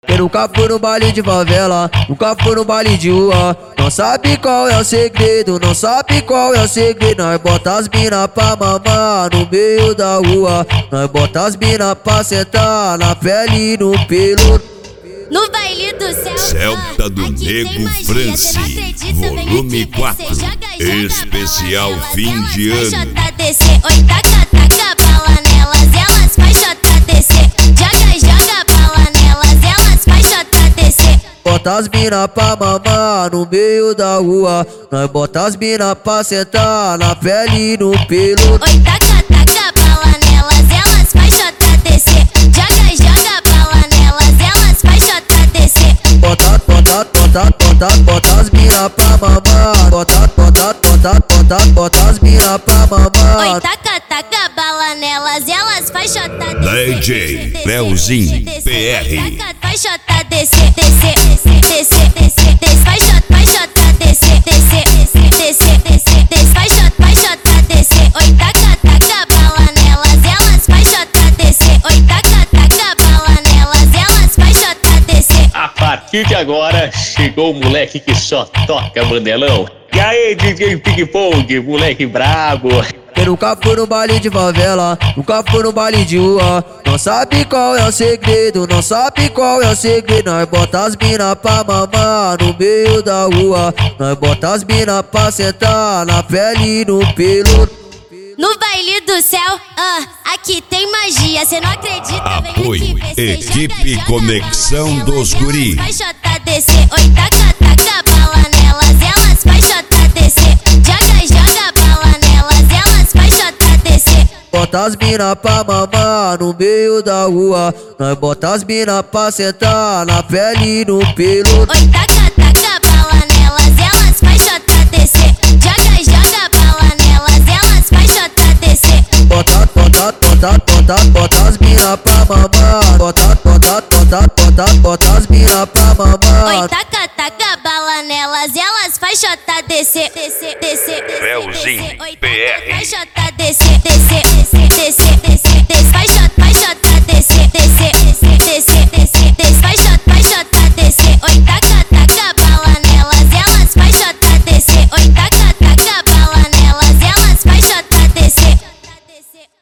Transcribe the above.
Quem nunca foi no baile de favela, nunca foi no baile de rua, não sabe qual é o segredo, não sabe qual é o segredo. Nós bota as mina pra mamar no meio da rua, nós bota as mina pra sentar na pele e no pelo. No baile do céu, Celta do Nego France, volume 4, especial fim de ano. Oi, taca, taca bala nelas, elas faz JTC. Joga bala nelas, elas faz JTC. Bota as mina pra mamar no meio da rua, nós bota as mina pra sentar na pele e no pelo. Oi, taca, taca bala nelas, elas faz JTC. Joga bala nelas, elas faz JTC. Bota as mina pra mamar, bota as mina pra mamar. Oi, taca bala nelas, elas faz JTC. DJ Leozinho PR. Faz JTC, faz JTC, faz JTC. Oi, taca bala nelas, elas faz JTC. Oi, taca bala nelas, elas faz JTC. A partir de agora, chegou o moleque que só toca mandelão. E aí, DJ Ping Pong, moleque brabo. Quem nunca foi no baile de favela, nunca foi no baile de rua, não sabe qual é o segredo, não sabe qual é o segredo. Nós bota as mina pra mamar no meio da rua, nós bota as mina pra sentar na pele e no pelo. No baile do céu, aqui tem magia, cê não acredita, Apoio, equipe Conexão dos Guri. Faz JTC, oi, taca bala nelas, elas faz JTC. Joga bala nelas, elas faz JTC. Bota as mina pra mamar no meio da rua, nós bota as mina pra sentar na pele e no pelo. Oi, taca bala nelas, elas faz JTC. Joga bala nelas, elas faz JTC. Bota as mina pra mamar, bota as mina pra mamar. Oi, taca bala nelas, elas faz JTC. Leozinho Oi, PR. faz JTC, faz JTC,